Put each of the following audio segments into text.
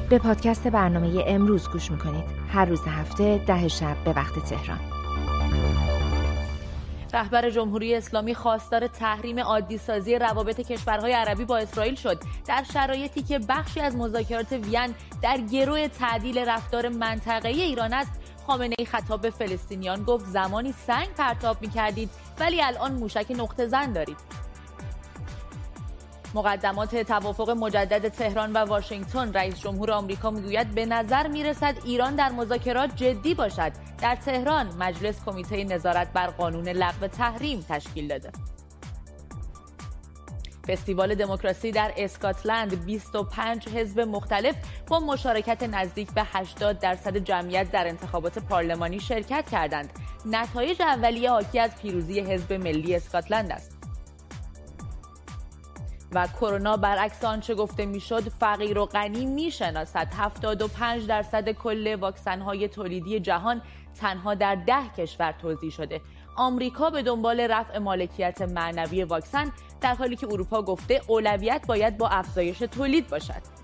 به پادکست برنامه امروز گوش میکنید. هر روز هفته 10 شب به وقت تهران. رهبر جمهوری اسلامی خواستار تحریم عادی‌سازی روابط کشورهای عربی با اسرائیل شد در شرایطی که بخشی از مذاکرات وین در گرو تعدیل رفتار منطقه‌ای ایران است. خامنه‌ای خطاب به فلسطینیان گفت زمانی سنگ پرتاب می‌کردید ولی الان موشک نقطه زن دارید. مقدمات توافق مجدد تهران و واشنگتن. رئیس جمهور آمریکا میگوید به نظر میرسد ایران در مذاکرات جدی باشد. در تهران مجلس کمیته نظارت بر قانون لغو تحریم تشکیل داده. فستیوال دموکراسی در اسکاتلند 25 حزب مختلف با مشارکت نزدیک به 80% جمعیت در انتخابات پارلمانی شرکت کردند. نتایج اولیه حاکی از پیروزی حزب ملی اسکاتلند است. و کرونا برعکس آنچه گفته میشد فقیر و غنی میشناسد. 75% کل واکسن‌های تولیدی جهان تنها در 10 کشور توزیع شده. آمریکا به دنبال رفع مالکیت معنوی واکسن، در حالی که اروپا گفته اولویت باید با افزایش تولید باشد.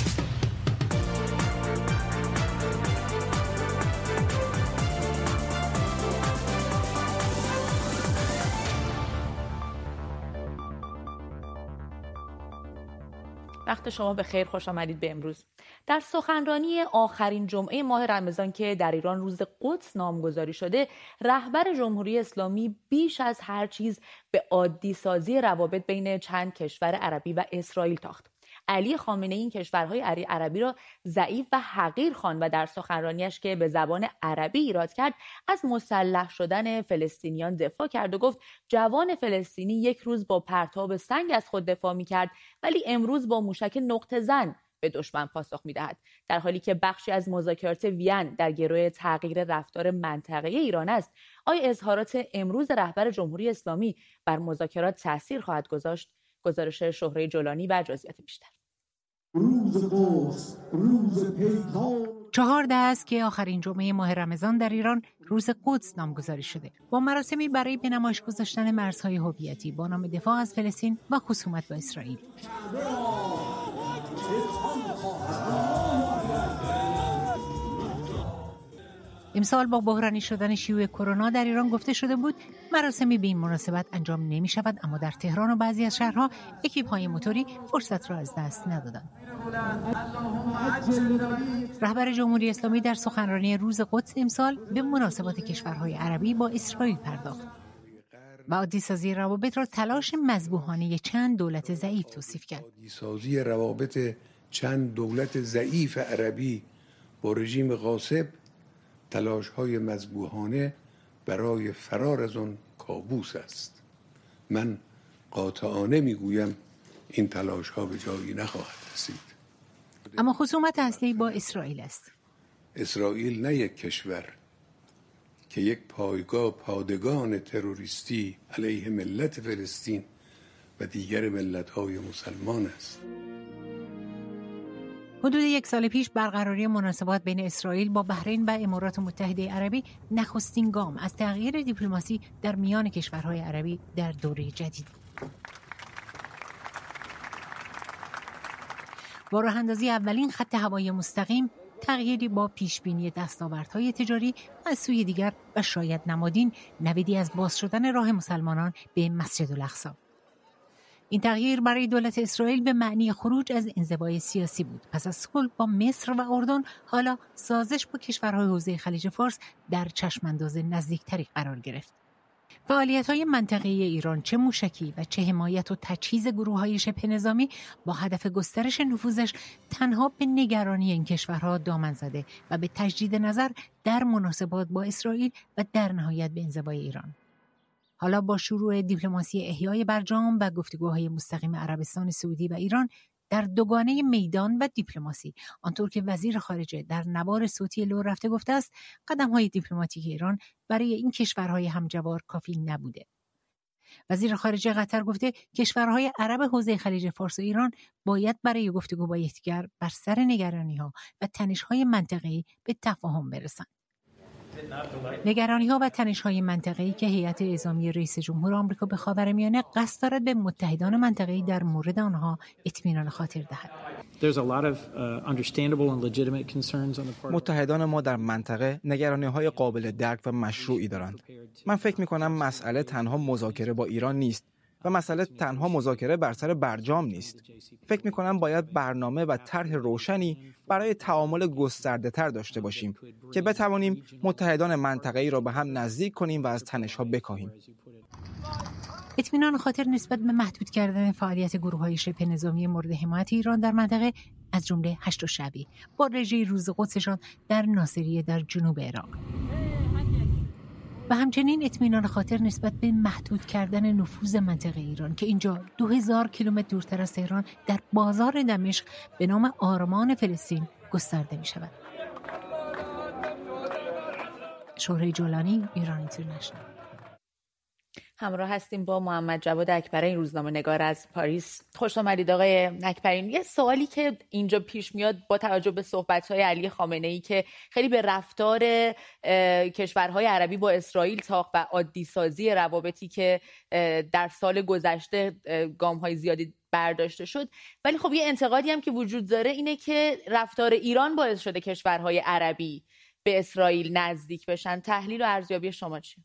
وقت شما به خیر، خوش آمدید به امروز. در سخنرانی آخرین جمعه ماه رمضان که در ایران روز قدس نامگذاری شده، رهبر جمهوری اسلامی بیش از هر چیز به عادی سازی روابط بین چند کشور عربی و اسرائیل تاخت. علی خامنه‌ای این کشورهای عربی را ضعیف و حقیر خواند و در سخنرانیش که به زبان عربی ایراد کرد از مسلح شدن فلسطینیان دفاع کرد و گفت جوان فلسطینی یک روز با پرتاب سنگ از خود دفاع می‌کرد ولی امروز با موشک نقطه زن به دشمن پاسخ می‌دهد. در حالی که بخشی از مذاکرات وین در گرو تغییر رفتار منطقه‌ای ایران است، آیا اظهارات امروز رهبر جمهوری اسلامی بر مذاکرات تأثیر خواهد گذاشت؟ گزارش شهره جولانی و جزئیات بیشتر. 14 است که آخرین جمعه ماه رمضان در ایران روز قدس نامگذاری شده، با مراسمی برای به نمایش گذاشتن مرزهای هویتی با نام دفاع از فلسطین و خصومت با اسرائیل. امسال با بحرانی شدن شیوع کرونا در ایران گفته شده بود مراسمی به این مناسبت انجام نمی شود، اما در تهران و بعضی از شهرها اکیپ‌های موتوری فرصت را از دست ندادند. رهبر جمهوری اسلامی در سخنرانی روز قدس امسال به مناسبات کشورهای عربی با اسرائیل پرداخت و عادی‌سازی روابط را تلاش مذبوحانه چند دولت ضعیف توصیف کرد. عادی‌سازی روابط چند دولت ضعیف عربی با رژیم غاصب تلاش‌های مذبوحانه برای فرار از آن کابوس است. من قاطعانه میگویم این تلاش‌ها به جایی نخواهد رسید. اما خصومت اصلی با اسرائیل است. اسرائیل نه یک کشور که یک پادگان تروریستی علیه ملت فلسطین و دیگر ملت‌های مسلمان است. حدود 1 سال پیش برقراری مناسبات بین اسرائیل با بحرین و امارات متحده عربی نخستین گام از تغییر دیپلماسی در میان کشورهای عربی در دوره جدید. با راه اندازی اولین خط هوایی مستقیم، تغییری با پیشبینی دستاوردهای تجاری و از سوی دیگر و شاید نمادین نویدی از باز شدن راه مسلمانان به مسجد الاقصی. این تغییر برای دولت اسرائیل به معنی خروج از انزوای سیاسی بود. پس از صلح با مصر و اردن، حالا سازش با کشورهای حوزه خلیج فارس در چشمانداز نزدیکتری قرار گرفت. فعالیت‌های منطقه‌ای ایران، چه موشکی و چه حمایت و تجهیز گروه‌های شبه نظامی، با هدف گسترش نفوذش تنها به نگرانی این کشورها دامن زده و به تجدید نظر در مناسبات با اسرائیل و در نهایت به انزوای ایران. حالا با شروع دیپلماسی احیای برجام و گفتگوهای مستقیم عربستان سعودی و ایران در دوگانه میدان و دیپلماسی، آنطور که وزیر خارجه در نوار صوتی لو رفته گفته است، قدم‌های دیپلماتیک ایران برای این کشورهای همجوار کافی نبوده. وزیر خارجه قطر گفته کشورهای عرب حوزه خلیج فارس و ایران باید برای گفتگو با یکدیگر بر سر نگرانی‌ها و تنش‌های منطقه‌ای به تفاهم برسند. نگرانی‌ها و تنش‌های منطقه‌ای که هیئت اعزامی رئیس جمهور آمریکا به خاورمیانه قصد دارد به متحدان منطقه‌ای در مورد آنها اطمینان خاطر دهد. متحدان ما در منطقه نگرانی‌های قابل درک و مشروعی دارند. من فکر می‌کنم مسئله تنها مذاکره با ایران نیست و مسئله تنها مذاکره بر سر برجام نیست. فکر می‌کنم باید برنامه و طرح روشنی برای تعامل گسترده‌تر داشته باشیم که بتوانیم متحدان منطقه‌ای را به هم نزدیک کنیم و از تنش‌ها بکاهیم. اطمینان خاطر نسبت به محدود کردن فعالیت گروه‌های شبه نظامی مورد حمایت ایران در منطقه از جمله هشت شعبی با رژه روز قدسشان در ناصریه در جنوب عراق و همچنین اطمینان خاطر نسبت به محدود کردن نفوذ منطقه ایران که اینجا 2000 کیلومتر دورتر از تهران در بازار دمشق به نام آرمان فلسطین گسترده می شود. شهره جولانی، ایران اینترنشنال. همراه هستیم با محمد جواد اکبری، روزنامه‌نگار از پاریس. خوش آمدید آقای اکبری. یه سوالی که اینجا پیش میاد با توجه به صحبت‌های علی خامنه‌ای که خیلی به رفتار کشورهای عربی با اسرائیل تاخت و عادی سازی روابطی که در سال گذشته گام‌های زیادی برداشته شد، ولی خب یه انتقادی هم که وجود داره اینه که رفتار ایران باعث شده کشورهای عربی به اسرائیل نزدیک بشن. تحلیل و ارزیابی شما چیه؟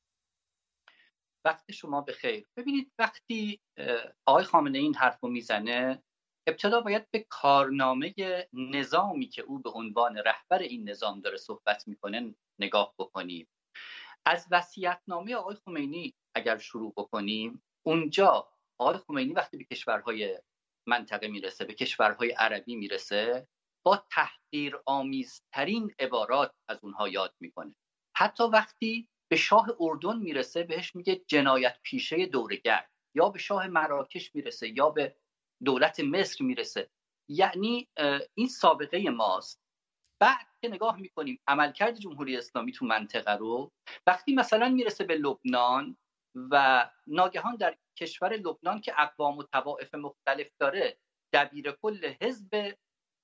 وقت شما بخیر. ببینید وقتی آقای خامنه این حرفو میزنه، ابتدا باید به کارنامه نظامی که او به عنوان رهبر این نظام داره صحبت میکنه نگاه بکنیم. از وصیت‌نامه آقای خمینی اگر شروع بکنیم، اونجا آقای خمینی وقتی به کشورهای منطقه میرسه، به کشورهای عربی میرسه، با تحقیرآمیزترین عبارات از اونها یاد میکنه. حتی وقتی به شاه اردن میرسه بهش میگه جنایت پیشه دورگرد، یا به شاه مراکش میرسه یا به دولت مصر میرسه. یعنی این سابقه ماست. بعد که نگاه میکنیم عملکرد جمهوری اسلامی تو منطقه رو، وقتی مثلا میرسه به لبنان و ناگهان در کشور لبنان که اقوام و طوائف مختلف داره، دبیر کل حزب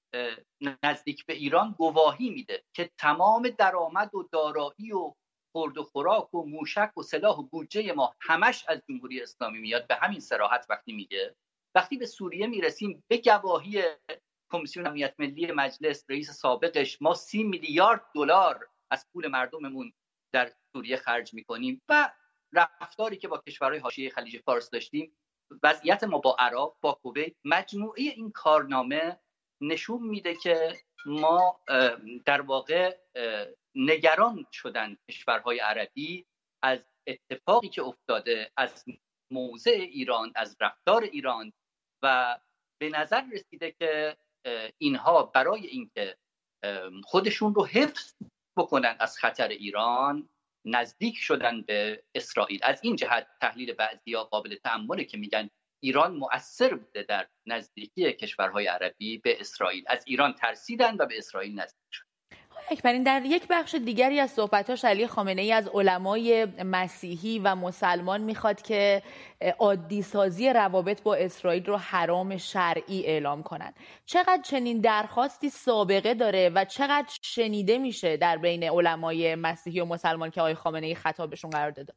نزدیک به ایران گواهی میده که تمام درآمد و دارایی و خورد و خوراک و موشک و سلاح و بودجه ما همش از جمهوری اسلامی میاد. به همین صراحت وقتی میگه. وقتی به سوریه میرسیم، به گواهی کمیسیون امنیت ملی مجلس رئیس سابقش، ما 30 میلیارد دلار از پول مردممون در سوریه خرج میکنیم. و رفتاری که با کشورهای حاشیه خلیج فارس داشتیم، وضعیت ما با عراق، با کویت، مجموعه این کارنامه نشون میده که ما در واقع نگران شدن کشورهای عربی از اتفاقی که افتاده، از موضع ایران، از رفتار ایران، و به نظر رسیده که اینها برای اینکه خودشون رو حفظ بکنن از خطر ایران نزدیک شدن به اسرائیل. از این جهت تحلیل بعضیا قابل تأمله که میگن ایران مؤثر بوده در نزدیکی کشورهای عربی به اسرائیل. از ایران ترسیدن و به اسرائیل نزدیک شدن. اکبرین، در یک بخش دیگری از صحبتاش علی خامنه‌ای از علمای مسیحی و مسلمان میخواد که عادی سازی روابط با اسرائیل رو حرام شرعی اعلام کنن. چقدر چنین درخواستی سابقه داره و چقدر شنیده میشه در بین علمای مسیحی و مسلمان که آقای خامنه‌ای خطابشون قرار داده؟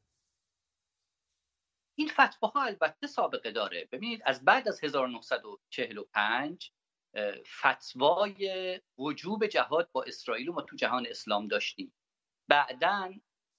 این فتواها البته سابقه داره. ببینید از بعد از 1945 فتوای وجوب جهاد با اسرائیل رو ما تو جهان اسلام داشتیم. بعداً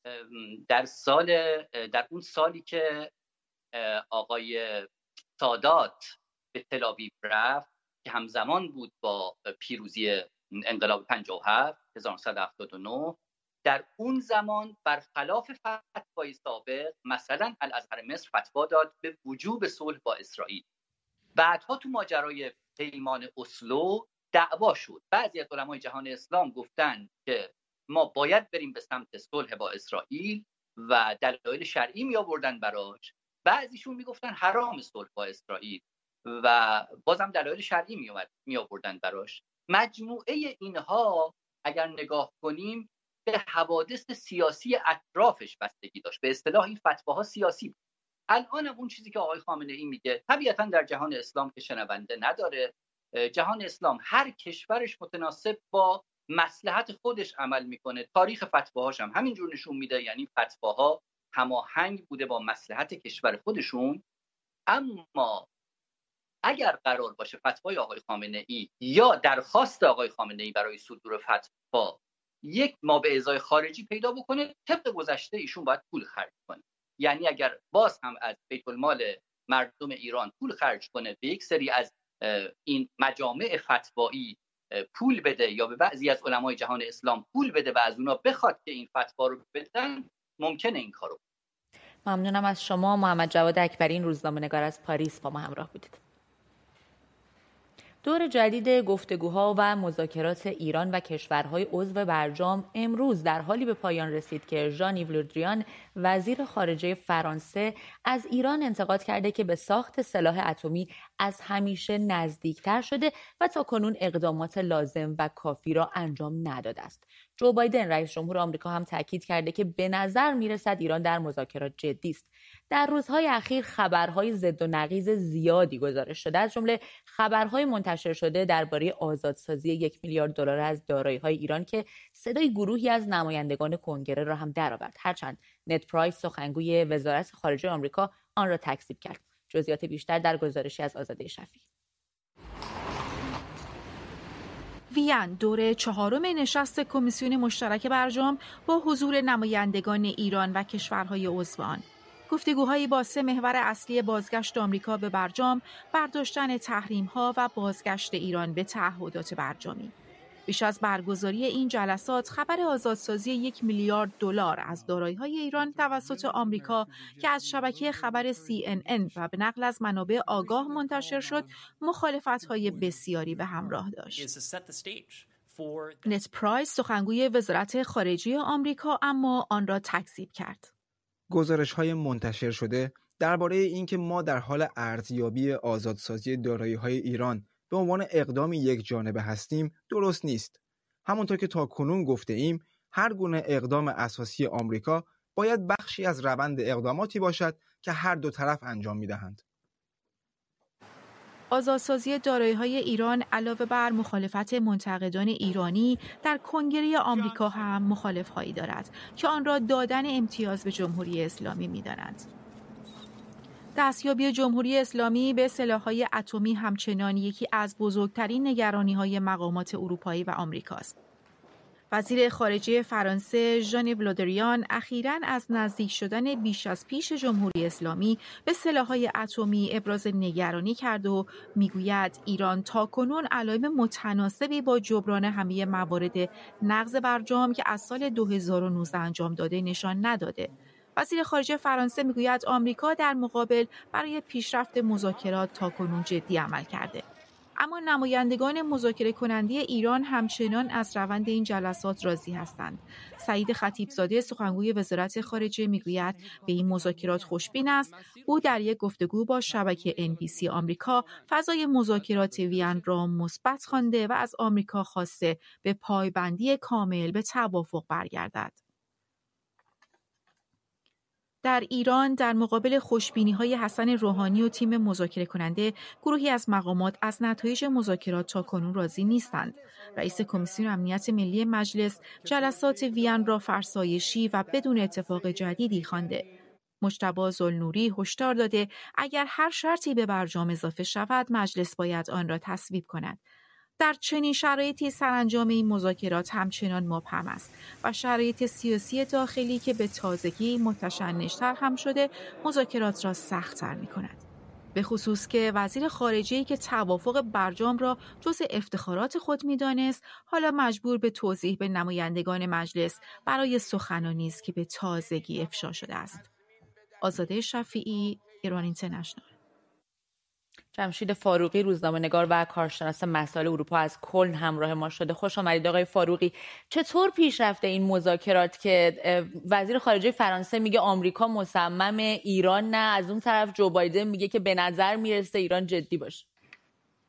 در اون سالی که آقای سادات به تل آویو رفت که همزمان بود با پیروزی انقلاب 57 1979، در اون زمان برخلاف فتوای سابق مثلا الازهر مصر فتوا داد به وجوب صلح با اسرائیل. بعدها تو ماجرای پیمان اسلو دعوا شد. بعضی از علمای جهان اسلام گفتن که ما باید بریم به سمت صلح با اسرائیل و دلایل شرعی می آوردن براش. بعضیشون میگفتن حرام صلح با اسرائیل و بازم دلایل شرعی می آوردن براش. مجموعه اینها اگر نگاه کنیم به حوادث سیاسی اطرافش بستگی داشت. به اصطلاح این فتواها سیاسی بود. الان اون چیزی که آقای خامنه‌ای میگه طبیعتاً در جهان اسلام که شنونده نداره. جهان اسلام هر کشورش متناسب با مصلحت خودش عمل میکنه. تاریخ فتواهاش هم همینجور نشون میده، یعنی فتواها هماهنگ بوده با مصلحت کشور خودشون. اما اگر قرار باشه فتوای آقای خامنه ای یا درخواست آقای خامنه ای برای صدور فتوا یک مابعضای خارجی پیدا بکنه، طبق گذشته ایشون باید پول خرج کنه. یعنی اگر باز هم از بیت المال مردم ایران پول خرج کنه، به یک سری از این مجامع فتوایی پول بده یا به بعضی از علمای جهان اسلام پول بده و از اونا بخواد که این فتوا رو بدن، ممکنه این کارو. ممنونم از شما. محمد جواد اکبری، این روزنامه‌نگار از پاریس، با ما همراه بودید. دور جدید گفتگوها و مذاکرات ایران و کشورهای عضو برجام امروز در حالی به پایان رسید که ژان-یو لودریان وزیر خارجه فرانسه از ایران انتقاد کرده که به ساخت سلاح اتمی از همیشه نزدیکتر شده و تاکنون اقدامات لازم و کافی را انجام نداده است. جو بایدن رئیس جمهور آمریکا هم تاکید کرده که به نظر میرسد ایران در مذاکرات جدی است. در روزهای اخیر خبرهای ضد و نقیض زیادی گزارش شده، از جمله خبرهای منتشر شده درباره آزادسازی 1 میلیارد دلار از دارایی‌های ایران که صدای گروهی از نمایندگان کنگره را هم درآورد. هرچند نت پرایس سخنگوی وزارت خارجه آمریکا آن را تکذیب کرد. جزئیات بیشتر در گزارشی از آزاده شفیعی. وین دور 4 نشست کمیسیون مشترک برجام با حضور نمایندگان ایران و کشورهای عضو آن. گفتگوهایی با 3 محور اصلی بازگشت آمریکا به برجام، برداشتن تحریم‌ها و بازگشت ایران به تعهدات برجامی. بیش از برگزاری این جلسات، خبر آزادسازی 1 میلیارد دلار از دارایی‌های ایران توسط آمریکا که از شبکه خبر CNN و به نقل از منابع آگاه منتشر شد، مخالفت‌های بسیاری به همراه داشت. نت پرایس سخنگوی وزارت خارجه آمریکا اما آن را تکذیب کرد. گزارش‌های منتشر شده درباره اینکه ما در حال ارزیابی آزادسازی دارایی‌های ایران به عنوان اقدامی یک جانبه هستیم درست نیست. همونطور که تا کنون گفته ایم، هر گونه اقدام اساسی آمریکا باید بخشی از روند اقداماتی باشد که هر دو طرف انجام می‌دهند. آزادسازی دارایی‌های ایران علاوه بر مخالفت منتقدان ایرانی در کنگره آمریکا هم مخالف‌هایی دارد که آن را دادن امتیاز به جمهوری اسلامی می‌دانند. دستیابی جمهوری اسلامی به سلاح‌های اتمی همچنان یکی از بزرگترین نگرانی‌های مقامات اروپایی و آمریکاست. وزیر خارجه فرانسه ژان-یو لودریان اخیراً از نزدیک شدن بیش از پیش جمهوری اسلامی به سلاح‌های اتمی ابراز نگرانی کرد و میگوید ایران تاکنون علائم متناسبی با جبران همه موارد نقض برجام که از سال 2019 انجام داده نشان نداده. وزیر خارجه فرانسه میگوید آمریکا در مقابل برای پیشرفت مذاکرات تاکنون جدی عمل کرده. اما نمایندگان مذاکره کننده ایران همچنان از روند این جلسات راضی هستند. سعید خطیبزاده سخنگوی وزارت خارجه میگوید به این مذاکرات خوشبین است. او در یک گفتگو با شبکه NBC آمریکا فضای مذاکرات وین را مثبت خوانده و از آمریکا خواسته به پایبندی کامل به توافق برگردد. در ایران در مقابل خوشبینی‌های حسن روحانی و تیم مذاکره کننده، گروهی از مقامات از نتایج مذاکرات تاکنون راضی نیستند. رئیس کمیسیون امنیت ملی مجلس جلسات وین را فرسایشی و بدون اتفاق جدیدی خوانده. مجتبی ذوالنوری هشدار داده اگر هر شرطی به برجام اضافه شود، مجلس باید آن را تصویب کند. در چنین شرایطی سرانجام این مذاکرات همچنان مبهم است و شرایط سیاسی داخلی که به تازگی متشنج‌تر هم شده مذاکرات را سخت‌تر می‌کند. به خصوص که وزیر خارجه‌ای که توافق برجام را جزء افتخارات خود می‌دانست، حالا مجبور به توضیح به نمایندگان مجلس برای سخنانی است که به تازگی افشا شده است. آزاده شفیعی، ایران اینترنشنال. جمشید فاروقی، روزنامه‌نگار و کارشناس مسائل اروپا از کلن همراه ما شده. خوش آمدید آقای فاروقی. چطور پیش رفته این مذاکرات که وزیر خارجه فرانسه میگه آمریکا مصمم، ایران نه، از اون طرف جو بایدن میگه که به نظر میرسه ایران جدی باشه؟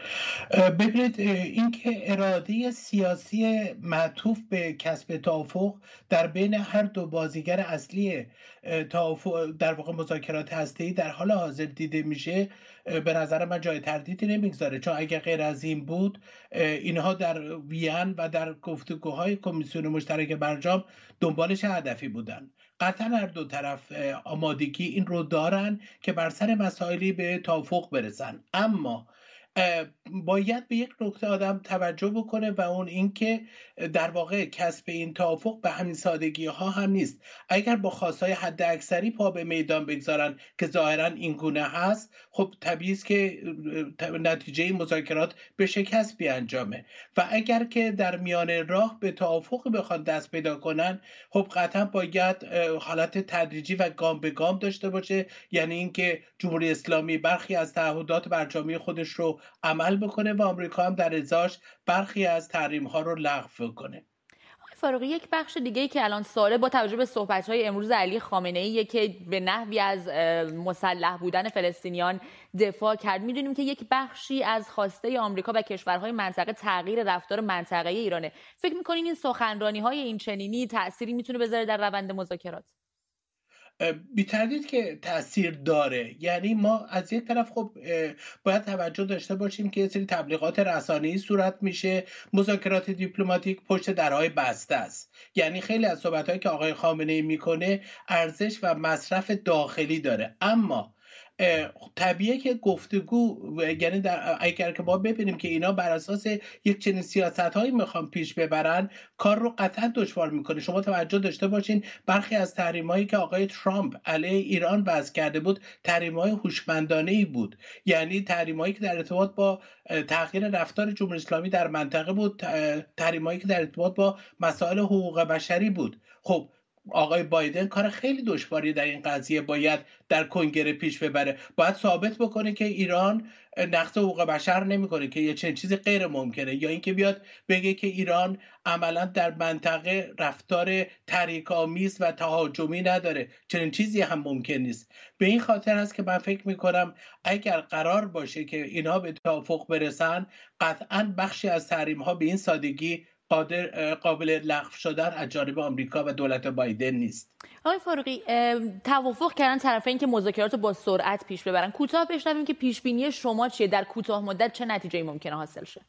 ببینید اینکه اراده سیاسی معطوف به کسب توافق در بین هر دو بازیگر اصلی توافق در واقع مذاکرات هسته‌ای در حال حاضر دیده میشه، به نظر من جای تردیدی نمیگذاره، چون اگر غیر از این بود اینها در وین و در گفتگوهای کمیسیون مشترک برجام دنبال چه هدفی بودن. قطعا هر دو طرف آمادگی این رو دارن که بر سر مسائلی به توافق برسن، اما باید به یک نکته آدم توجه بکنه و اون این که در واقع کسب این توافق به همین سادگی ها هم نیست. اگر با خواستهای حد اکثری پا به میدان بگذارن که ظاهرا این گونه هست، خب طبیعی است که نتیجه مذاکرات به شکست بیانجامه و اگر که در میان راه به توافق بخوان دست پیدا کنن، خب قطعا باید حالت تدریجی و گام به گام داشته باشه، یعنی اینکه جمهوری اسلامی برخی از تعهدات برجامی خودش رو عمل بکنه و آمریکا هم در ازاش برخی از تحریم ها رو لغو کنه. فاروقی، یک بخش دیگه‌ای که الان سواله با توجه به صحبت‌های امروز علی خامنه‌ای که به نحوی از مسلح بودن فلسطینیان دفاع کرد، می‌دونیم که یک بخشی از خواسته آمریکا و کشورهای منطقه تغییر رفتار منطقه‌ای ایرانه. فکر می‌کنین این سخنرانی‌های این چنینی تأثیری می‌تونه بذاره در روند مذاکرات؟ بی تردید که تأثیر داره. یعنی ما از یک طرف خب باید توجه داشته باشیم که یه سری تبلیغات رسانه‌ای صورت میشه، مذاکرات دیپلماتیک پشت درهای بسته است. یعنی خیلی از صحبت‌هایی که آقای خامنه‌ای میکنه ارزش و مصرف داخلی داره، اما طبیعیه که گفتگو، یعنی اگر که ما ببینیم که اینا بر اساس یک چنین سیاست‌هایی میخوان پیش ببرن، کار رو قطعا دشوار میکنه. شما توجه داشته باشین برخی از تحریم‌هایی که آقای ترامپ علیه ایران وضع کرده بود تحریم‌های هوشمندانه‌ای بود، یعنی تحریم‌هایی که در ارتباط با تغییر رفتار جمهوری اسلامی در منطقه بود، تحریم‌هایی که در ارتباط با مسائل حقوق بشری بود. خب آقای بایدن کار خیلی دشواری در این قضیه باید در کنگره پیش ببره، باید ثابت بکنه که ایران نقض حقوق بشر نمیکنه، که یه چنین چیزی غیر ممکنه، یا اینکه بیاد بگه که ایران عملا در منطقه رفتار تحریک‌آمیز و تهاجمی نداره. چنین چیزی هم ممکن نیست. به این خاطر است که من فکر میکنم اگر قرار باشه که اینا به توافق برسن، قطعا بخشی از تحریم‌ها به این سادگی قابل لغو شدن از جانب آمریکا و دولت بایدن نیست. آقای فاروقی، توافق کردن طرفین که مذاکرات رو با سرعت پیش ببرن. کوتاه بشنویم که پیش بینی شما چیه؟ در کوتاه مدت چه نتیجه‌ای ممکنه حاصل شه؟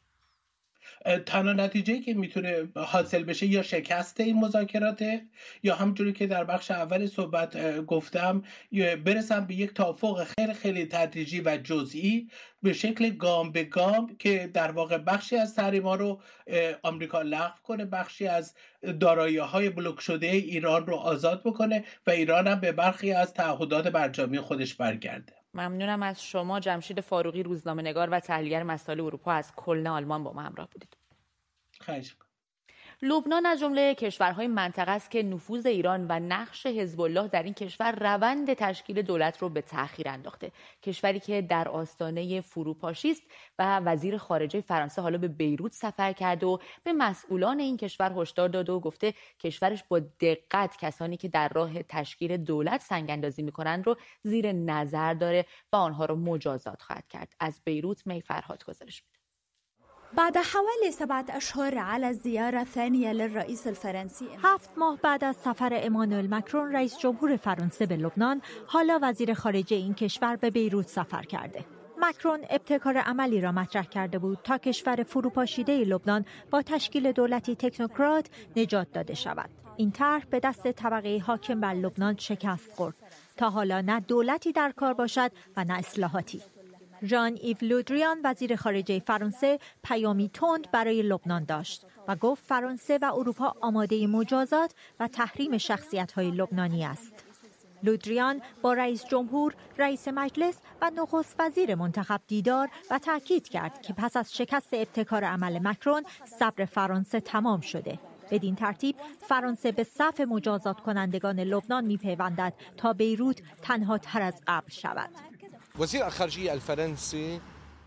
تنها نتیجه‌ای که میتونه حاصل بشه یا شکست این مذاکراته، یا همونجوری که در بخش اول صحبت گفتم برسن به یک توافق خیلی خیلی تدریجی و جزئی به شکل گام به گام که در واقع بخشی از تحریم‌ها رو آمریکا لغو کنه، بخشی از دارایی‌های بلوک شده ایران رو آزاد بکنه و ایران هم به برخی از تعهدات برجامی خودش برگرده. ممنونم از شما. جمشید فاروقی، روزنامه‌نگار و تحلیلگر مسائل اروپا از کلن آلمان با ما همراه بودید. خواهش می‌کنم. لبنان از جمله کشورهای منطقه است که نفوذ ایران و نقش حزب الله در این کشور روند تشکیل دولت رو به تأخیر انداخته. کشوری که در آستانه فروپاشی است و وزیر خارجه فرانسه حالا به بیروت سفر کرده و به مسئولان این کشور هشدار داده و گفته کشورش با دقت کسانی که در راه تشکیل دولت سنگ‌اندازی می‌کنند رو زیر نظر داره و آنها رو مجازات خواهد کرد. از بیروت می فرهاد گزارش میده. بعد حوالي 7 أشهر على الزيارة الثانية للرئيس الفرنسي 7 ماه بعد از سفر امانوئل مکرون رئیس جمهور فرانسه به لبنان، حالا وزیر خارجه این کشور به بیروت سفر کرده. مکرون ابتکار عملی را مطرح کرده بود تا کشور فروپاشیده لبنان با تشکیل دولتی تکنوکرات نجات داده شود. این طرح به دست طبقه حاکم بر لبنان شکست خورد. تا حالا نه دولتی در کار باشد و نه اصلاحاتی. ژان ایو لودریان وزیر خارجه فرانسه پیامی تند برای لبنان داشت و گفت فرانسه و اروپا آماده مجازات و تحریم شخصیت‌های لبنانی است. لودریان با رئیس جمهور، رئیس مجلس و نخست وزیر منتخب دیدار و تاکید کرد که پس از شکست ابتکار عمل مکرون صبر فرانسه تمام شده. بدین ترتیب فرانسه به صف مجازات کنندگان لبنان می‌پیوندد تا بیروت تنها تر از قبل شود. وزير الخارجية الفرنسي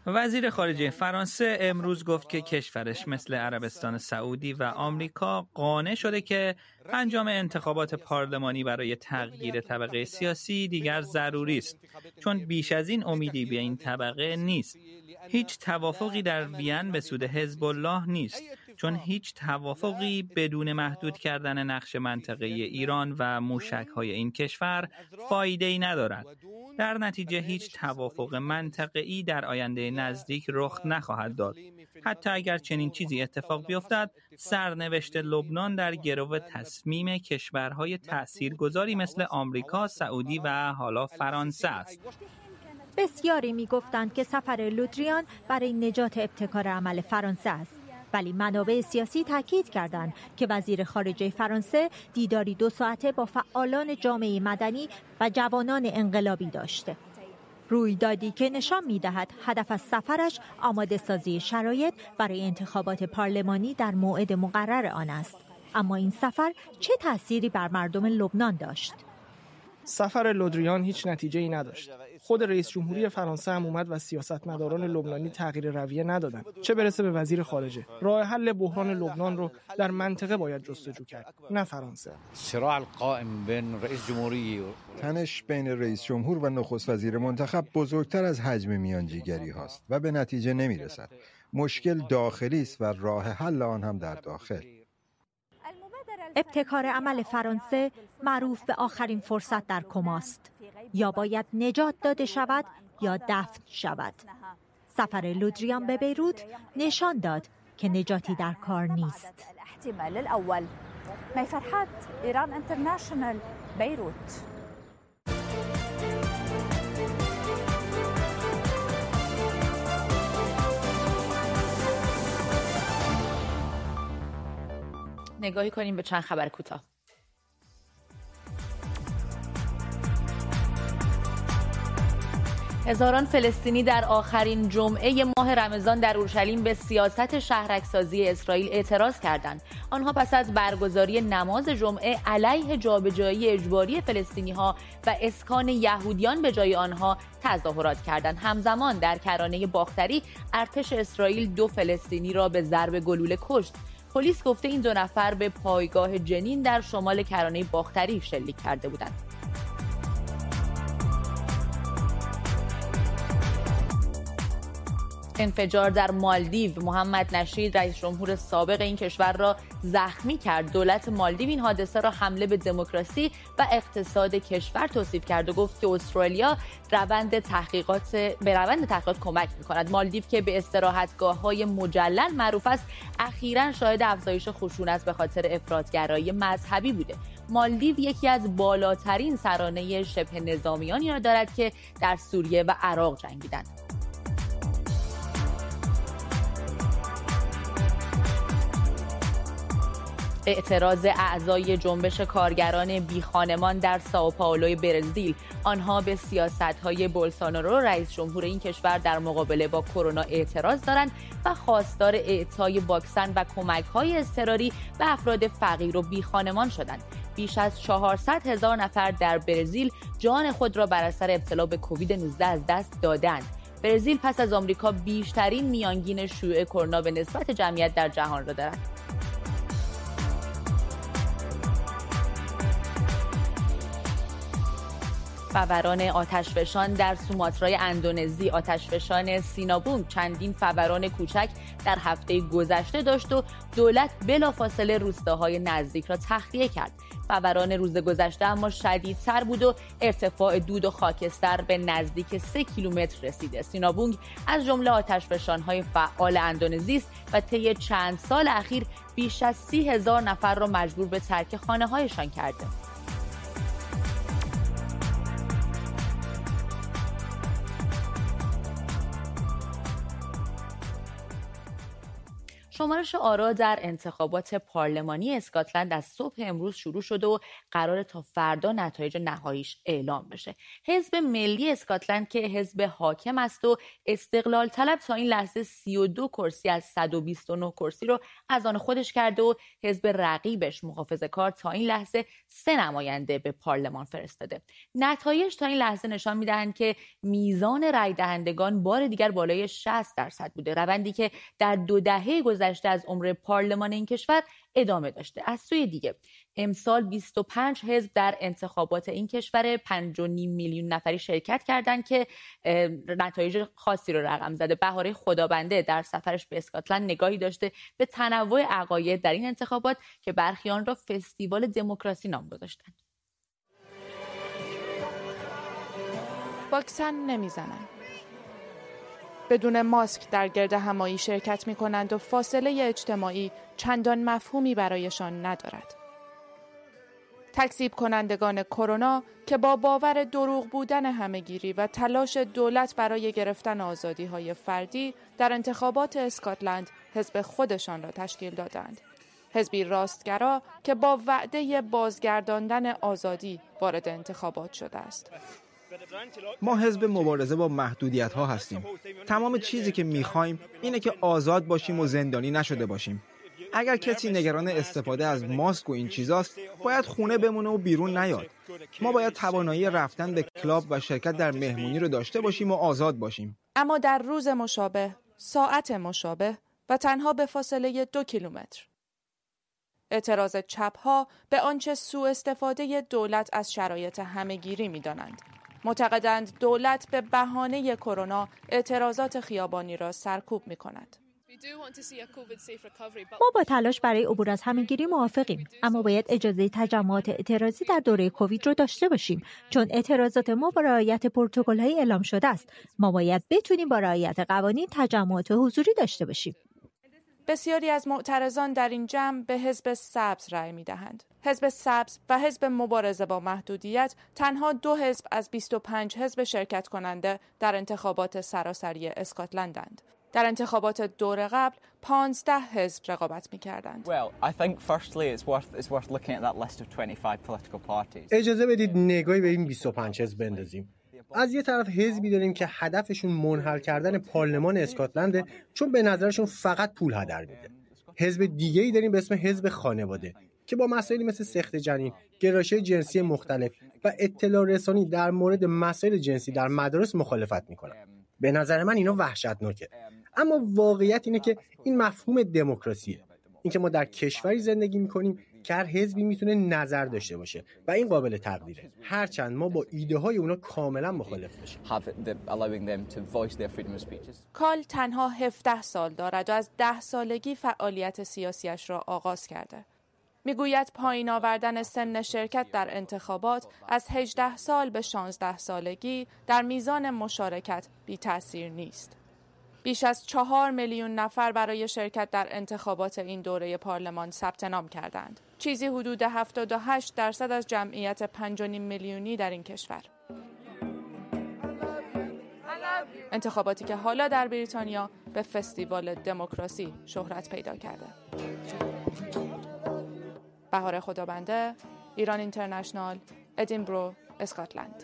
وزیر خارجه فرانسه امروز گفت که کشورش مثل عربستان سعودی و آمریکا قانع شده که انجام انتخابات پارلمانی برای تغییر طبقه سیاسی دیگر ضروری است، چون بیش از این امیدی به این طبقه نیست. هیچ توافقی در وین به سود حزب الله نیست، چون هیچ توافقی بدون محدود کردن نقش منطقه ایران و موشک‌های این کشور فایده‌ای ندارد. در نتیجه هیچ توافق منطقه‌ای در آینده نزدیک رخ نخواهد داد. حتی اگر چنین چیزی اتفاق بیفتد، سرنوشت لبنان در گرو تصمیم کشورهای تاثیرگذاری مثل آمریکا، سعودی و حالا فرانسه است. بسیاری می‌گفتند که سفر لودریان برای نجات ابتکار عمل فرانسه است. ولی منابع سیاسی تاکید کردند که وزیر خارجه فرانسه دیداری 2 ساعته با فعالان جامعه مدنی و جوانان انقلابی داشته. رویدادی که نشان می‌دهد هدف از سفرش آماده سازی شرایط برای انتخابات پارلمانی در موعد مقرر آن است. اما این سفر چه تأثیری بر مردم لبنان داشت؟ سفر لودریان هیچ نتیجه‌ای نداشت. خود رئیس جمهوری فرانسه هم اومد و سیاستمداران لبنانی تغییر رویه ندادن، چه برسه به وزیر خارجه. راه حل بحران لبنان رو در منطقه باید جستجو کرد، نه فرانسه. صراع القائم بین رئیس جمهوری تنش بین رئیس جمهور و نخست وزیر منتخب بزرگتر از حجم میانجیگری هاست و به نتیجه نمیرسد. مشکل داخلی است و راه حل آن هم در داخل. ابتکار عمل فرانسه معروف به آخرین فرصت در کماست. یا باید نجات داده شود یا دفن شود. سفر لودریان به بیروت نشان داد که نجاتی در کار نیست. الاحتمال الأول می فرحات ایران انترنشنال بیروت. نگاهی کنیم به چند خبر کوتاه. هزاران فلسطینی در آخرین جمعه ماه رمضان در اورشلیم به سیاست شهرک‌سازی اسرائیل اعتراض کردند. آنها پس از برگزاری نماز جمعه علیه جابجایی اجباری فلسطینی‌ها و اسکان یهودیان به جای آنها تظاهرات کردند. همزمان در کرانه باختری ارتش اسرائیل 2 فلسطینی را به ضرب گلوله کشت. پلیس گفته این 2 نفر به پایگاه جنین در شمال کرانه باختری شلیک کرده بودند. انفجار در مالدیو، محمد نشید رئیس جمهور سابق این کشور را زخمی کرد. دولت مالدیو این حادثه را حمله به دموکراسی و اقتصاد کشور توصیف کرد و گفت که استرالیا به روند تحقیقات کمک می‌کند. مالدیو که به استراحتگاه‌های مجلل معروف است، اخیراً شاهد افزایش خشونت به خاطر افراط‌گرایی مذهبی بوده. مالدیو یکی از بالاترین سرانه شبه نظامیانی را دارد که در سوریه و عراق جنگیدند. اعتراض اعضای جنبش کارگران بی خانمان در سائوپائولو برزیل. آنها به سیاست‌های بولسونارو رئیس جمهور این کشور در مقابله با کرونا اعتراض دارند و خواستار اعطای واکسن و کمک‌های اضطراری به افراد فقیر و بی خانمان شدند. بیش از 400,000 نفر در برزیل جان خود را بر اثر ابتلا به کووید 19 از دست دادند. برزیل پس از آمریکا بیشترین میانگین شیوع کرونا به نسبت جمعیت در جهان را دارد. فوران آتشفشان در سوماترای اندونزی. آتشفشان سینابونگ چندین فوران کوچک در هفته گذشته داشت و دولت بلافاصله روستاهای نزدیک را تخلیه کرد. فوران روز گذشته اما شدیدتر بود و ارتفاع دود و خاکستر به نزدیک 3 کیلومتر رسیده. سینابونگ از جمله آتشفشان‌های فعال اندونزی است و طی چند سال اخیر بیش از 30,000 نفر را مجبور به ترک خانه‌هایشان کرده. شمارش آرا در انتخابات پارلمانی اسکاتلند از صبح امروز شروع شده و قراره تا فردا نتایج نهاییش اعلام بشه. حزب ملی اسکاتلند که حزب حاکم است و استقلال طلب تا این لحظه 32 کرسی از 129 کرسی رو از آن خودش کرده و حزب رقیبش محافظه‌کار تا این لحظه 3 نماینده به پارلمان فرستاده. نتایج تا این لحظه نشان می‌دهند که میزان رای دهندگان بار دیگر بالای 60% بوده، روندی که در 2 دهه گذشته از عمر پارلمان این کشور ادامه داشته. از سوی دیگه امسال 25 حزب در انتخابات این کشور 5.5 میلیون نفری شرکت کردند که نتایج خاصی رو رقم زده. بهاره خدابنده در سفرش به اسکاتلند نگاهی داشته به تنوع عقاید در این انتخابات که برخی آن را فستیوال دموکراسی نام گذاشتند. واکسن نمیزنند. بدون ماسک در گرد همایی شرکت می‌کنند و فاصله اجتماعی چندان مفهومی برایشان ندارد. تکذیب کنندگان کرونا که با باور دروغ بودن همه‌گیری و تلاش دولت برای گرفتن آزادی‌های فردی در انتخابات اسکاتلند حزب خودشان را تشکیل دادند. حزبی راستگرا که با وعده بازگرداندن آزادی وارد انتخابات شده است. ما حزب مبارزه با محدودیت‌ها هستیم. تمام چیزی که می‌خوایم اینه که آزاد باشیم و زندانی نشده باشیم. اگر کسی نگران استفاده از ماسک و این چیزاست، باید خونه بمونه و بیرون نیاد. ما باید توانایی رفتن به کلاب و شرکت در مهمونی رو داشته باشیم و آزاد باشیم. اما در روز مشابه، ساعت مشابه و تنها به فاصله 2 کیلومتر. اعتراض چپ‌ها به آنچه سوء استفاده دولت از شرایط همه‌گیری می‌دانند. معتقدند دولت به بهانه کرونا اعتراضات خیابانی را سرکوب می‌کند. ما با تلاش برای عبور از همه‌گیری موافقیم، اما باید اجازه تجمعات اعتراضی در دوره کووید رو داشته باشیم، چون اعتراضات ما با رعایت پروتکل‌های اعلام شده است. ما باید بتونیم با رعایت قوانین تجمعات حضوری داشته باشیم. بسیاری از معترضان در این جمع به حزب سبز رأی می‌دهند. حزب سبز و حزب مبارزه با محدودیت تنها 2 حزب از 25 حزب شرکت کننده در انتخابات سراسری اسکاتلندند. در انتخابات دور قبل 15 حزب رقابت می‌کردند. اجازه بدید نگاهی به این 25 حزب بندازیم. از یه طرف حزبی داریم که هدفشون منحل کردن پارلمان اسکاتلنده، چون به نظرشون فقط پول هدر میده. حزب دیگه‌ای داریم به اسم حزب خانواده که با مسائلی مثل سقط جنین، گرایش‌های جنسی مختلف و اطلاع رسانی در مورد مسائل جنسی در مدارس مخالفت میکنن. به نظر من اینا وحشتناکه. اما واقعیت اینه که این مفهوم دموکراسیه. اینکه ما در کشوری زندگی میکنیم که هر حزبی میتونه نظر داشته باشه و این قابل تقدیره، هرچند ما با ایده های اونا کاملا مخالف باشیم. کال تنها 17 سال دارد و از 10 سالگی فعالیت سیاسیش را آغاز کرده. میگوید پایین آوردن سن شرکت در انتخابات از 18 سال به 16 سالگی در میزان مشارکت بی تأثیر نیست. بیش از 4 میلیون نفر برای شرکت در انتخابات این دوره پارلمان ثبت نام کردند. چیزی حدود 78% از جمعیت 5.5 میلیونی در این کشور. انتخاباتی که حالا در بریتانیا به فستیوال دموکراسی شهرت پیدا کرده. بهاره خدابنده، ایران اینترنشنال، ادینبرو، اسکاتلند.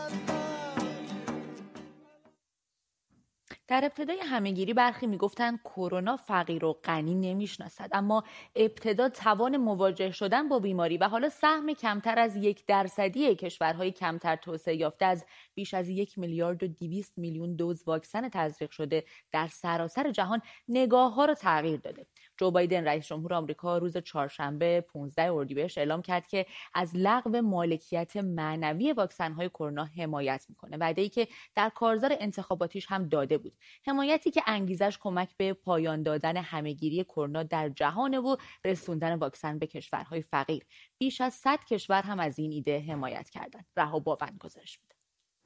در ابتدای همه‌گیری برخی میگفتند کرونا فقیر و غنی نمیشناسد، اما ابتدا توان مواجه شدن با بیماری و حالا سهم کمتر از 1% کشورهای کمتر توسعه یافته از بیش از 1 میلیارد و 200 میلیون دوز واکسن تزریق شده در سراسر جهان نگاه‌ها را تغییر داده. جو بایدن رئیس جمهور آمریکا روز چهارشنبه 15 اردیبهشت اعلام کرد که از لغو مالکیت معنوی واکسن‌های کرونا حمایت می‌کنه، وعده‌ای که در کارزار انتخاباتیش هم داده بود. حمایتی که انگیزش کمک به پایان دادن همه‌گیری کرونا در جهان و رسوندن واکسن به کشورهای فقیر. بیش از 100 کشور هم از این ایده حمایت کردند. رها باون گزارش میده.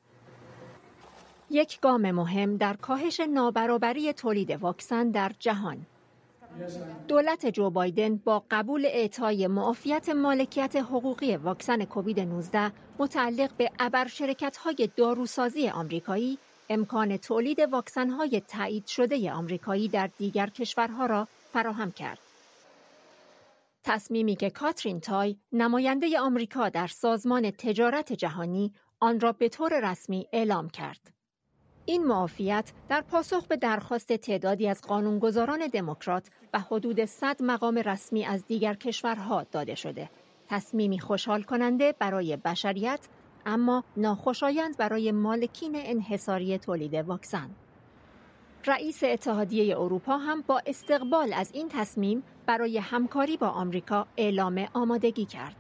یک گام مهم در کاهش نابرابری تولید واکسن در جهان. دولت جو بایدن با قبول اعطای معافیت مالکیت حقوقی واکسن کووید 19 متعلق به ابرشرکت‌های داروسازی آمریکایی امکان تولید واکسن‌های تایید شده آمریکایی در دیگر کشورها را فراهم کرد. تصمیمی که کاترین تای، نماینده آمریکا در سازمان تجارت جهانی، آن را به طور رسمی اعلام کرد. این معافیت در پاسخ به درخواست تعدادی از قانونگذاران دموکرات و حدود 100 مقام رسمی از دیگر کشورها داده شده. تصمیمی خوشحال کننده برای بشریت، اما ناخوشایند برای مالکین انحصاری تولید واکسن. رئیس اتحادیه اروپا هم با استقبال از این تصمیم برای همکاری با آمریکا اعلام آمادگی کرد.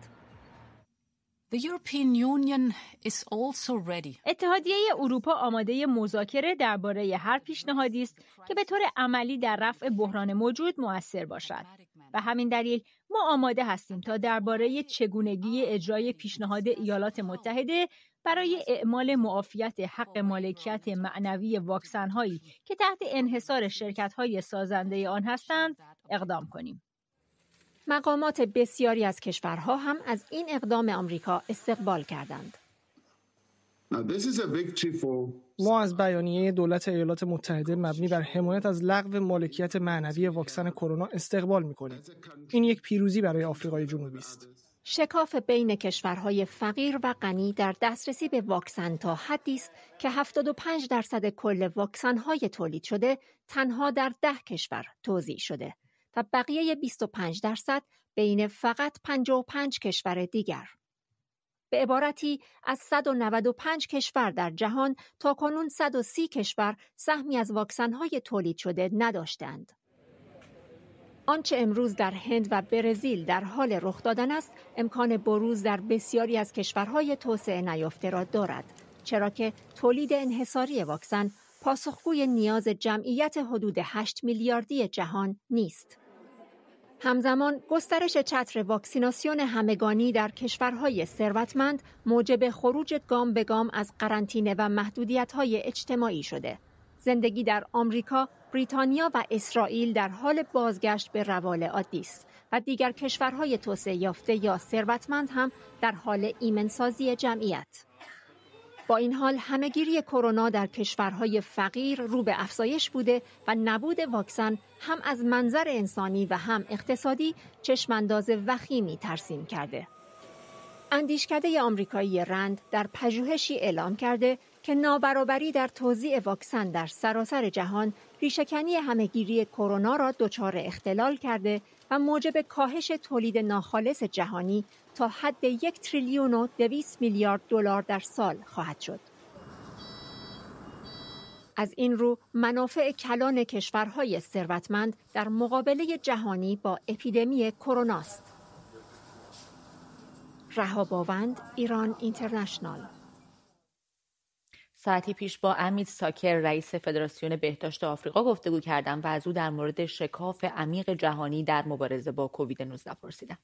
اتحادیه اروپا آماده مذاکره درباره هر پیشنهادی است که به طور عملی در رفع بحران موجود مؤثر باشد. به همین دلیل ما آماده هستیم تا درباره چگونگی اجرای پیشنهاد ایالات متحده برای اعمال معافیت حق مالکیت معنوی واکسن‌هایی که تحت انحصار شرکت‌های سازنده آن هستند اقدام کنیم. مقامات بسیاری از کشورها هم از این اقدام آمریکا استقبال کردند. ما از بیانیه دولت ایالات متحده مبنی بر حمایت از لغو مالکیت معنوی واکسن کرونا استقبال می‌کنیم. این یک پیروزی برای آفریقای جنوبی است. شکاف بین کشورهای فقیر و غنی در دسترسی به واکسن تا حدی است که 75% کل واکسن‌های تولید شده تنها در 10 کشور توزیع شده و بقیه 25% بین فقط 55 کشور دیگر. به عبارتی از 195 کشور در جهان تا کنون 130 کشور سهمی از واکسن‌های تولید شده نداشتند. آنچه امروز در هند و برزیل در حال رخ دادن است، امکان بروز در بسیاری از کشورهای توسعه نیافته را دارد، چرا که تولید انحصاری واکسن پاسخگوی نیاز جمعیت حدود 8 میلیاردی جهان نیست. همزمان گسترش چتر واکسیناسیون همگانی در کشورهای ثروتمند موجب خروج گام به گام از قرنطینه و محدودیت‌های اجتماعی شده. زندگی در آمریکا، بریتانیا و اسرائیل در حال بازگشت به روال عادی است و دیگر کشورهای توسعه یافته یا ثروتمند هم در حال ایمنسازی جمعیت. با این حال همهگیری کرونا در کشورهای فقیر رو به افزایش بوده و نبود واکسن هم از منظر انسانی و هم اقتصادی چشمانداز وخیمی ترسیم کرده. اندیشکده آمریکایی رند در پژوهشی اعلام کرده که نابرابری در توزیع واکسن در سراسر جهان ریشه‌کنی همهگیری کرونا را دچار اختلال کرده و موجب کاهش تولید ناخالص جهانی تا حد 1 تریلیون و 200 میلیارد دلار در سال خواهد شد. از این رو منافع کلان کشورهای ثروتمند در مقابله جهانی با اپیدمی کرونا است. رهاباوند، ایران اینترنشنال. ساعتی پیش با امید ساکر رئیس فدراسیون بهداشت آفریقا گفتگو کردم و از او در مورد شکاف عمیق جهانی در مبارزه با کووید 19 پرسیدم.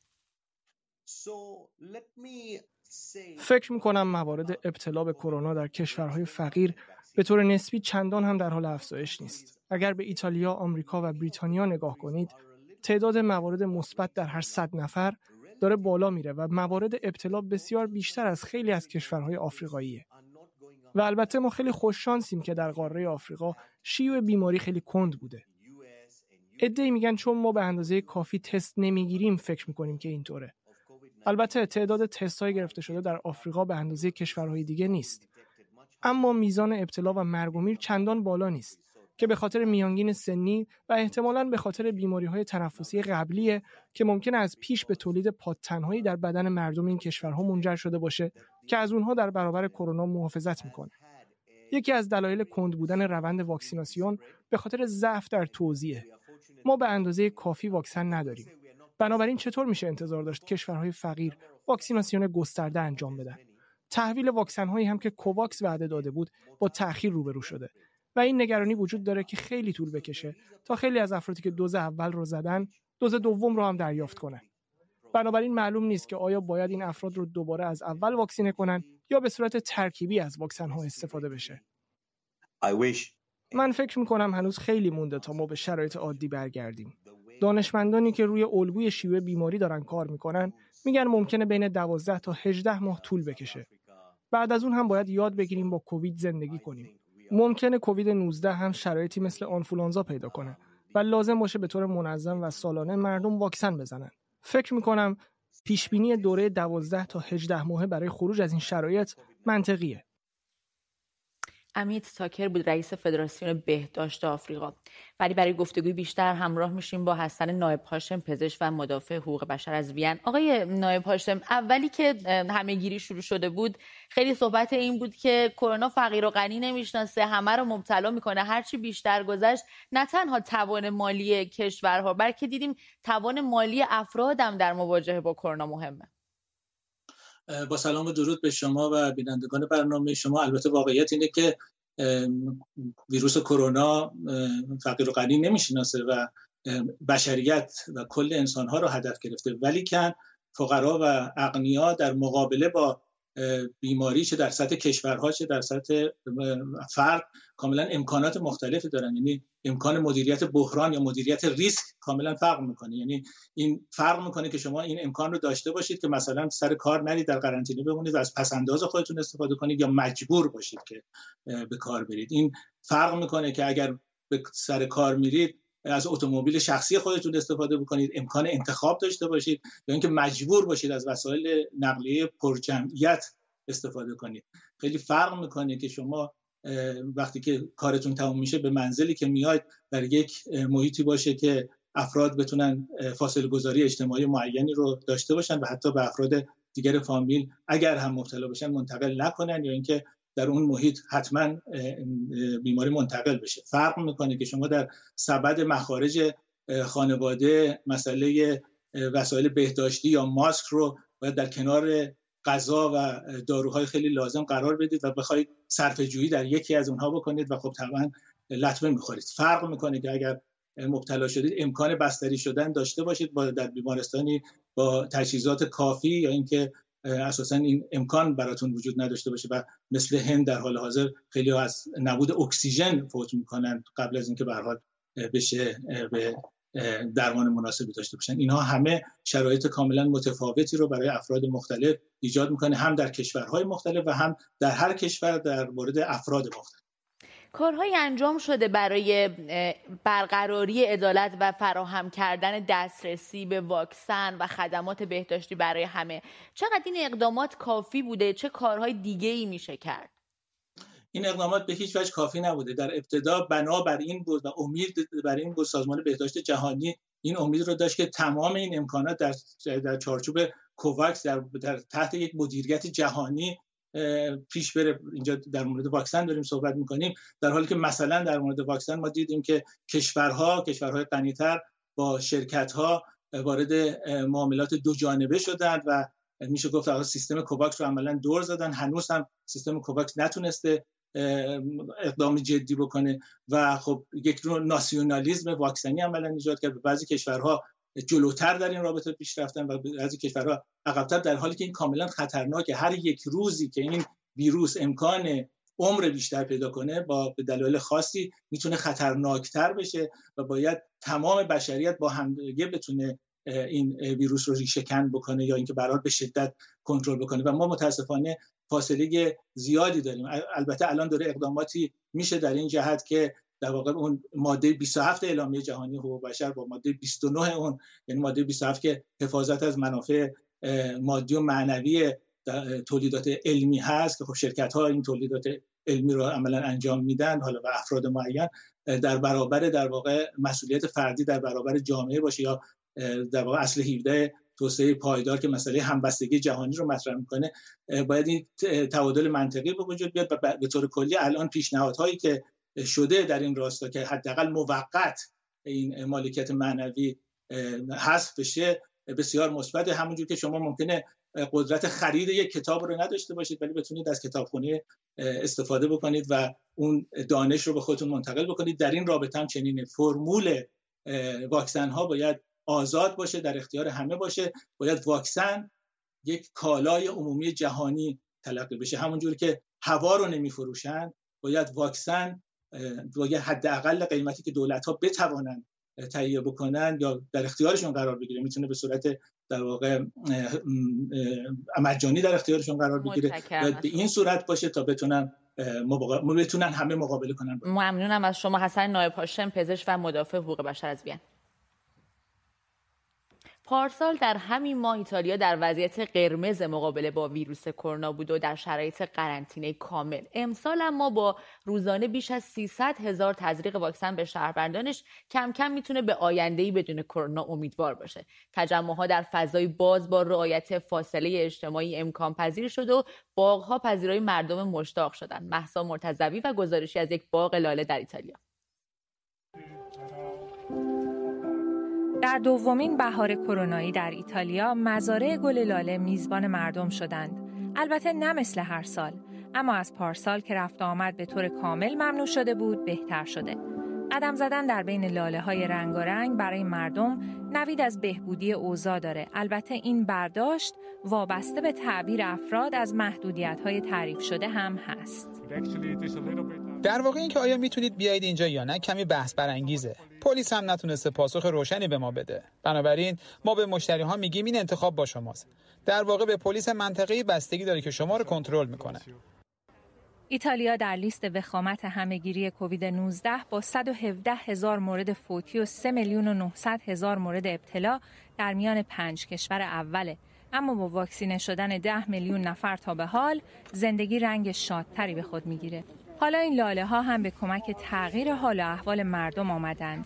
فکر می‌کنم موارد ابتلا به کرونا در کشورهای فقیر به طور نسبی چندان هم در حال افزایش نیست. اگر به ایتالیا، آمریکا و بریتانیا نگاه کنید، تعداد موارد مثبت در هر 100 نفر داره بالا میره و موارد ابتلا بسیار بیشتر از خیلی از کشورهای آفریقاییه. و البته ما خیلی خوش شانسیم که در قاره آفریقا شیوع بیماری خیلی کند بوده. عده‌ای میگن چون ما به اندازه کافی تست نمیگیریم فکر میکنیم که اینطوره. البته تعداد تست‌های گرفته شده در آفریقا به اندازه کشورهای دیگه نیست. اما میزان ابتلا و مرگ و میر چندان بالا نیست که به خاطر میانگین سنی و احتمالاً به خاطر بیماری‌های تنفسی قبلیه که ممکنه از پیش به تولید پادتن‌هایی در بدن مردم این کشورها منجر شده باشه که از اونها در برابر کرونا محافظت میکنه. یکی از دلایل کند بودن روند واکسیناسیون به خاطر ضعف در توزیعه. ما به اندازه کافی واکسن نداریم. بنابراین چطور میشه انتظار داشت کشورهای فقیر واکسیناسیون گسترده انجام بدن؟ تحویل واکسن‌هایی هم که کوواکس وعده داده بود با تأخیر روبرو شده و این نگرانی وجود داره که خیلی طول بکشه تا خیلی از افرادی که دوز اول رو زدن دوز دوم رو هم دریافت کنن. بنابراین معلوم نیست که آیا باید این افراد رو دوباره از اول واکسینه کنن یا به صورت ترکیبی از واکسن‌ها استفاده بشه. من فکر می‌کنم هنوز خیلی مونده تا ما به شرایط عادی برگردیم. دانشمندانی که روی الگوی شیوع بیماری دارن کار میکنن میگن ممکنه بین 12 تا 18 ماه طول بکشه. بعد از اون هم باید یاد بگیریم با کووید زندگی کنیم. ممکنه کووید 19 هم شرایطی مثل آنفولانزا پیدا کنه و لازم باشه به طور منظم و سالانه مردم واکسن بزنن. فکر میکنم پیشبینی دوره 12 تا 18 ماهه برای خروج از این شرایط منطقیه. امیت تاکر بود رئیس فدراسیون بهداشت آفریقا. ولی برای گفتگوی بیشتر همراه میشیم با حسن نایب هاشم، پزشک و مدافع حقوق بشر از وین. آقای نایب هاشم، اولی که همهگیری شروع شده بود خیلی صحبت این بود که کرونا فقیر و غنی نمیشناسه، همه رو مبتلا میکنه. هرچی بیشتر گذشت نه تنها توان مالی کشورها بلکه دیدیم توان مالی افراد هم در مواجهه با کرونا مهمه. با سلام و درود به شما و بینندگان برنامه شما. البته واقعیت اینه که ویروس کرونا فقیر و غنی نمیشناسه و بشریت و کل انسانها رو هدف گرفته، ولی که فقرا و اغنیا در مقابله با بیماری چه در سطح کشورها چه در سطح فرد کاملا امکانات مختلفی دارن. یعنی امکان مدیریت بحران یا مدیریت ریسک کاملا فرق میکنه. یعنی این فرق میکنه که شما این امکان رو داشته باشید که مثلا سر کار نرید، در قرنطینه بمونید و از پسنداز خودتون استفاده کنید، یا مجبور باشید که به کار برید. این فرق میکنه که اگر به سر کار میرید از اتومبیل شخصی خودتون استفاده بکنید، امکان انتخاب داشته باشید، یا اینکه مجبور باشید از وسایل نقلیه پرجمعیت استفاده کنید. خیلی فرق میکنه که شما وقتی که کارتون تموم میشه به منزلی که میاید در یک محیطی باشه که افراد بتونن فاصله گذاری اجتماعی معینی رو داشته باشن و حتی به افراد دیگر فامیل اگر هم مبتلا بشن منتقل نکنن، یا اینکه در اون محیط حتما بیماری منتقل بشه. فرق میکنه که شما در سبد مخارج خانواده مسئله وسایل بهداشتی یا ماسک رو باید در کنار غذا و داروهای خیلی لازم قرار بدید و بخواید صرفه‌جویی در یکی از اونها بکنید و خب طبعا لطمه میخورید. فرق میکنه که اگر مبتلا شدید امکان بستری شدن داشته باشید در بیمارستانی با تجهیزات کافی، یا اینکه اساساً این امکان براتون وجود نداشته باشه و مثل هند در حال حاضر خیلی از نبود اکسیژن فوت میکنن قبل از اینکه به هر حال بشه به درمان مناسبی داشته باشن. اینها همه شرایط کاملا متفاوتی رو برای افراد مختلف ایجاد میکنه، هم در کشورهای مختلف و هم در هر کشور در مورد افراد مختلف. کارهایی انجام شده برای برقراری عدالت و فراهم کردن دسترسی به واکسن و خدمات بهداشتی برای همه. چقدر این اقدامات کافی بوده؟ چه کارهای دیگه‌ای میشه کرد؟ این اقدامات به هیچ وجه کافی نبوده. در ابتدا بنا بر این بود و امید بر این بود، سازمان بهداشت جهانی این امید رو داشت که تمام این امکانات در چارچوب کوواکس در تحت یک مدیریت جهانی پیش بره. اینجا در مورد واکسن داریم صحبت میکنیم، در حالی که مثلا در مورد واکسن ما دیدیم که کشورهای غنی‌تر با شرکت‌ها وارد معاملات دو جانبه شدند و میشه گفت سیستم کوواکس رو عملاً دور زدن. هنوز هم سیستم کوواکس نتونسته اقدام جدی بکنه و خب یک نوع ناسیونالیسم واکسنی عملاً ایجاد کرد. بعضی کشورها جلوتر در این رابطه پیش رفتن و بعضی کشورها عقب‌تر، در حالی که این کاملا خطرناکه. هر یک روزی که این ویروس امکان عمر بیشتر پیدا کنه به دلایل خاصی میتونه خطرناکتر بشه و باید تمام بشریت با همدیگه بتونه این ویروس رو ریشه کن بکنه یا اینکه برای به شدت کنترل بکنه. و ما متاسفانه فاصله زیادی داریم. البته الان داره اقداماتی میشه در این جهت که در واقع اون ماده 27 اعلامیه جهانی حقوق بشر با ماده 29 اون، یعنی ماده 27 که حفاظت از منافع مادی و معنوی تولیدات علمی هست که خب شرکت‌ها این تولیدات علمی رو عملاً انجام میدن، حالا به افراد معین در برابر در واقع مسئولیت فردی در برابر جامعه باشه، یا در واقع اصل 17 توسعه پایدار که مسئله همبستگی جهانی رو مطرح میکنه، باید این تعادل منطقی به وجود بیاد. و به طور کلی الان پیشنهادهایی که شده در این راستا که حداقل موقت این مالکیت معنوی حذف بشه بسیار مثبت. همونجور که شما ممکنه قدرت خرید یک کتاب رو نداشته باشید ولی بتونید از کتابخونه استفاده بکنید و اون دانش رو به خودتون منتقل بکنید. در این رابطه هم چنینه. فرمول واکسن ها باید آزاد باشه، در اختیار همه باشه. باید واکسن یک کالای عمومی جهانی تلقی بشه. همونجور که هوا رو نمیفروشن، باید واکسن باید حداقل قیمتی که دولت‌ها بتوانند تهیه بکنن یا در اختیارشون قرار بگیره، میتونه به صورت در واقع مجانی در اختیارشون قرار بگیره و به این صورت باشه تا بتونن همه مقابله کنن. ممنونم از شما حسن نایب هاشم، پزشک و مدافع حقوق بشر از وین. پارسال در همین ماه ایتالیا در وضعیت قرمز مقابله با ویروس کرونا بود و در شرایط قرنطینه کامل. امسال اما با روزانه بیش از 300,000 تزریق واکسن به شهروندانش کم کم میتونه به آینده‌ای بدون کرونا امیدوار باشه. تجمع‌ها در فضای باز با رعایت فاصله اجتماعی امکان پذیر شد و باغ‌ها پذیرای مردم مشتاق شدند. مهسا مرتضوی و گزارشی از یک باغ لاله در ایتالیا. در دومین بهار کرونایی در ایتالیا، مزارع گل لاله میزبان مردم شدند. البته نه مثل هر سال، اما از پارسال که رفت آمد به طور کامل ممنوع شده بود، بهتر شده. قدم زدن در بین لاله‌های رنگارنگ برای مردم نوید از بهبودی اوضاع داره. البته این برداشت وابسته به تعبیر افراد از محدودیت‌های تعریف شده هم هست. در واقع این که آیا میتونید بیایید اینجا یا نه کمی بحث برانگیزه. پلیس هم نتونسته پاسخ روشنی به ما بده. بنابراین ما به مشتری‌ها میگیم این انتخاب با شماست. در واقع به پلیس منطقه‌ای بستگی داره که شما رو کنترل میکنه. ایتالیا در لیست وخامت همه‌گیری کووید 19 با 117,000 مورد فوتی و 3,900,000 مورد ابتلا در میان 5 کشور اوله. اما با واکسینه شدن 10 میلیون نفر تا به حال زندگی رنگ شادتری به خود میگیره. حالا این لاله ها هم به کمک تغییر حال و احوال مردم آمدند.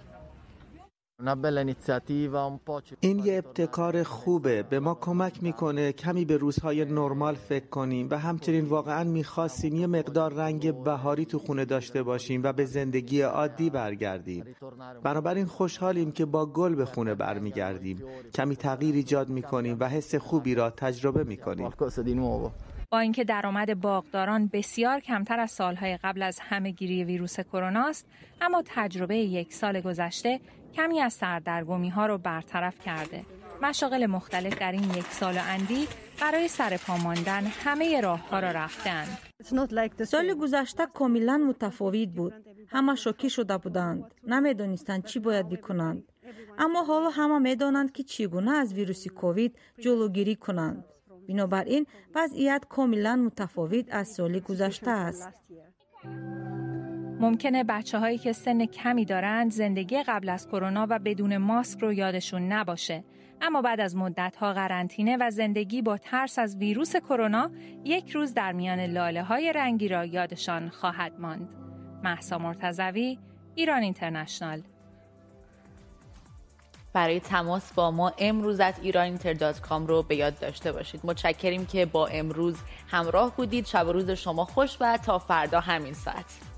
این یه ابتکار خوبه، به ما کمک میکنه کمی به روزهای نرمال فکر کنیم و همچنین واقعا میخواستیم یه مقدار رنگ بهاری تو خونه داشته باشیم و به زندگی عادی برگردیم. بنابراین خوشحالیم که با گل به خونه برمیگردیم، کمی تغییر ایجاد میکنیم و حس خوبی را تجربه میکنیم. با اینکه درآمد باغداران بسیار کمتر از سالهای قبل از همه‌گیری ویروس کرونا است، اما تجربه 1 سال گذشته کمی از سردرگمی‌ها رو برطرف کرده. مشاغل مختلف در این 1 سال و اندی برای سرپا ماندن همه راه‌ها را رفتند. سال گذشته کاملا متفاوت بود. همه شوکه شده بودند. نمی‌دانستند چی باید بکنند. اما حالا همه می‌دانند که چگونه از ویروس کووید جلوگیری کنند. بنابراین وضعیت کاملا متفاوت از سال گذشته است. ممکنه بچه‌هایی که سن کمی دارند زندگی قبل از کرونا و بدون ماسک رو یادشون نباشه، اما بعد از مدت‌ها قرنطینه و زندگی با ترس از ویروس کرونا، 1 روز در میان لاله‌های رنگی را یادشان خواهد ماند. مهسا مرتضوی، ایران اینترنشنال. برای تماس با ما امروز@iraninter.com رو به یاد داشته باشید. متشکریم که با امروز همراه بودید. شب و روز شما خوش و تا فردا همین ساعت.